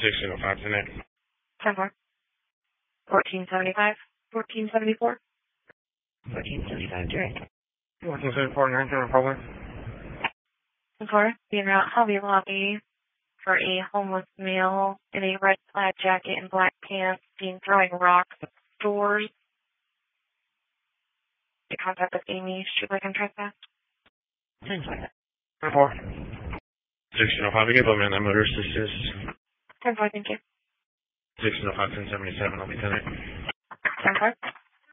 1605 tonight. 10-4. 1475. 1474. 1475 direct. 1474, 19 Republic. 10-4. Being route Hobby Lobby for a homeless male in a red plaid jacket and black pants seen throwing rocks at stores. To contact with Amy, should I contract that? 10-4. 10-4. 1605, you can put me on that motor assist. 10-4, thank you. 1605, 1077, I'll be 10-8. 10-4.